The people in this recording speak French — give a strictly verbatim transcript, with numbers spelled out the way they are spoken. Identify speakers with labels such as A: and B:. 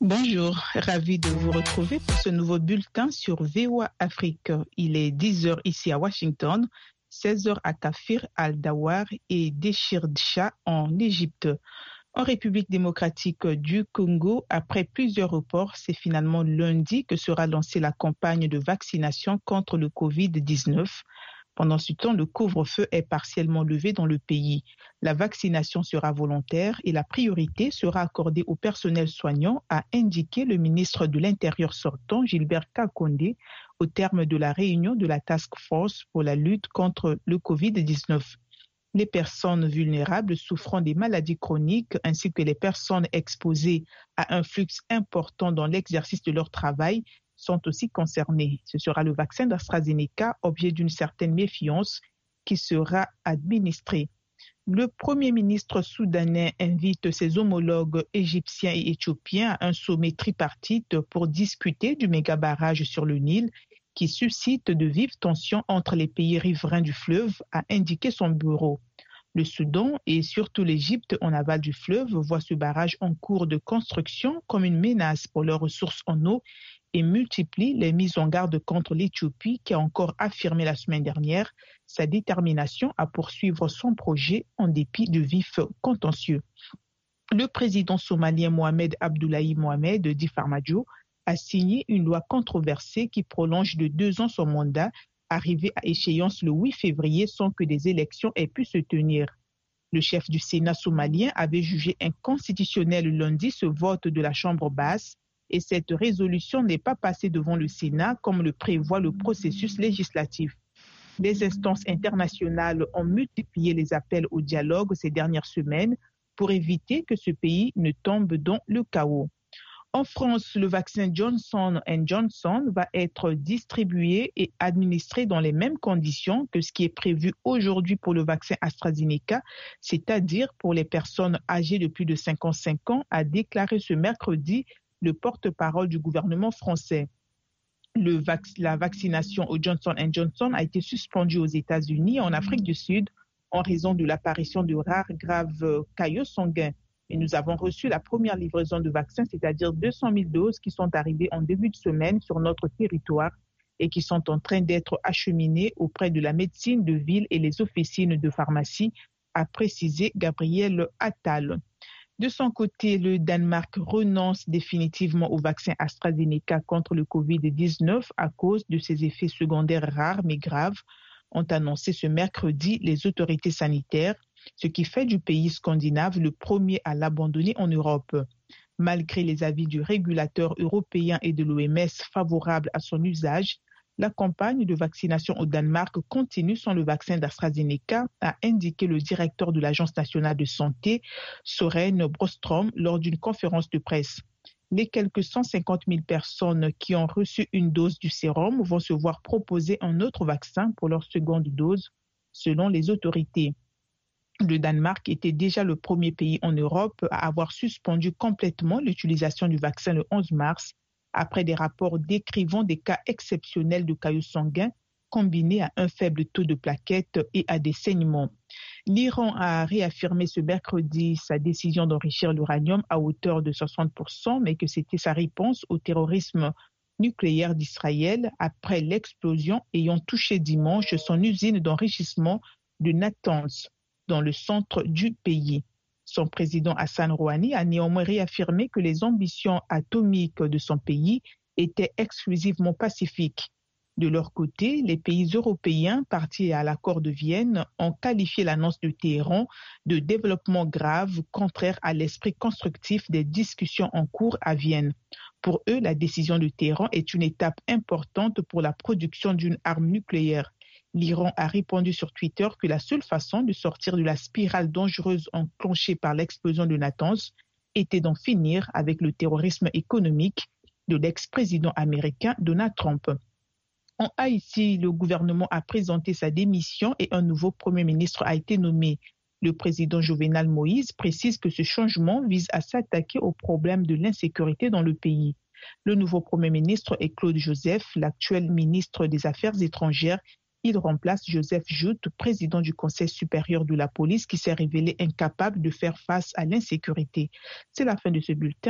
A: Bonjour, ravi de vous retrouver pour ce nouveau bulletin sur V O A Afrique. Il est dix heures ici à Washington, seize heures à Kafir al-Dawar et Déchirdsha en Égypte. En République démocratique du Congo, après plusieurs reports, c'est finalement lundi que sera lancée la campagne de vaccination contre le covid dix-neuf. Pendant ce temps, le couvre-feu est partiellement levé dans le pays. La vaccination sera volontaire et la priorité sera accordée au personnel soignant, a indiqué le ministre de l'Intérieur sortant, Gilbert Kakonde, au terme de la réunion de la Task Force pour la lutte contre le covid dix-neuf. Les personnes vulnérables souffrant des maladies chroniques ainsi que les personnes exposées à un flux important dans l'exercice de leur travail sont aussi concernés. Ce sera le vaccin d'AstraZeneca, objet d'une certaine méfiance, qui sera administré. Le Premier ministre soudanais invite ses homologues égyptiens et éthiopiens à un sommet tripartite pour discuter du méga-barrage sur le Nil qui suscite de vives tensions entre les pays riverains du fleuve, a indiqué son bureau. Le Soudan et surtout l'Égypte en aval du fleuve voient ce barrage en cours de construction comme une menace pour leurs ressources en eau et multiplie les mises en garde contre l'Éthiopie qui a encore affirmé la semaine dernière sa détermination à poursuivre son projet en dépit de vifs contentieux. Le président somalien Mohamed Abdullahi Mohamed, dit Farmajo, a signé une loi controversée qui prolonge de deux ans son mandat, arrivé à échéance le huit février sans que des élections aient pu se tenir. Le chef du Sénat somalien avait jugé inconstitutionnel lundi ce vote de la Chambre basse et cette résolution n'est pas passée devant le Sénat comme le prévoit le processus législatif. Les instances internationales ont multiplié les appels au dialogue ces dernières semaines pour éviter que ce pays ne tombe dans le chaos. En France, le vaccin Johnson and Johnson va être distribué et administré dans les mêmes conditions que ce qui est prévu aujourd'hui pour le vaccin AstraZeneca, c'est-à-dire pour les personnes âgées de plus de cinquante-cinq ans, a déclaré ce mercredi le porte-parole du gouvernement français. Le vac- la vaccination au Johnson and Johnson a été suspendue aux États-Unis et en Afrique du Sud en raison de l'apparition de rares graves caillots sanguins. Et nous avons reçu la première livraison de vaccins, c'est-à-dire deux cent mille doses qui sont arrivées en début de semaine sur notre territoire et qui sont en train d'être acheminées auprès de la médecine de ville et les officines de pharmacie, a précisé Gabriel Attal. De son côté, le Danemark renonce définitivement au vaccin AstraZeneca contre le covid dix-neuf à cause de ses effets secondaires rares mais graves, ont annoncé ce mercredi les autorités sanitaires, ce qui fait du pays scandinave le premier à l'abandonner en Europe. Malgré les avis du régulateur européen et de l'O M S favorables à son usage, la campagne de vaccination au Danemark continue sans le vaccin d'AstraZeneca, a indiqué le directeur de l'Agence nationale de santé, Søren Brostrøm, lors d'une conférence de presse. Les quelques cent cinquante mille personnes qui ont reçu une dose du sérum vont se voir proposer un autre vaccin pour leur seconde dose, selon les autorités. Le Danemark était déjà le premier pays en Europe à avoir suspendu complètement l'utilisation du vaccin le onze mars, après des rapports décrivant des cas exceptionnels de caillots sanguins combinés à un faible taux de plaquettes et à des saignements. L'Iran a réaffirmé ce mercredi sa décision d'enrichir l'uranium à hauteur de soixante pour cent, mais que c'était sa réponse au terrorisme nucléaire d'Israël après l'explosion ayant touché dimanche son usine d'enrichissement de Natanz, dans le centre du pays. Son président Hassan Rouhani a néanmoins réaffirmé que les ambitions atomiques de son pays étaient exclusivement pacifiques. De leur côté, les pays européens partis à l'accord de Vienne ont qualifié l'annonce de Téhéran de développement grave contraire à l'esprit constructif des discussions en cours à Vienne. Pour eux, la décision de Téhéran est une étape importante pour la production d'une arme nucléaire. L'Iran a répondu sur Twitter que la seule façon de sortir de la spirale dangereuse enclenchée par l'explosion de Natanz était d'en finir avec le terrorisme économique de l'ex-président américain Donald Trump. En Haïti, le gouvernement a présenté sa démission et un nouveau Premier ministre a été nommé. Le président Jovenel Moïse précise que ce changement vise à s'attaquer au problème de l'insécurité dans le pays. Le nouveau Premier ministre est Claude Joseph, l'actuel ministre des Affaires étrangères. Il remplace Joseph Joute, président du Conseil supérieur de la police, qui s'est révélé incapable de faire face à l'insécurité. C'est la fin de ce bulletin.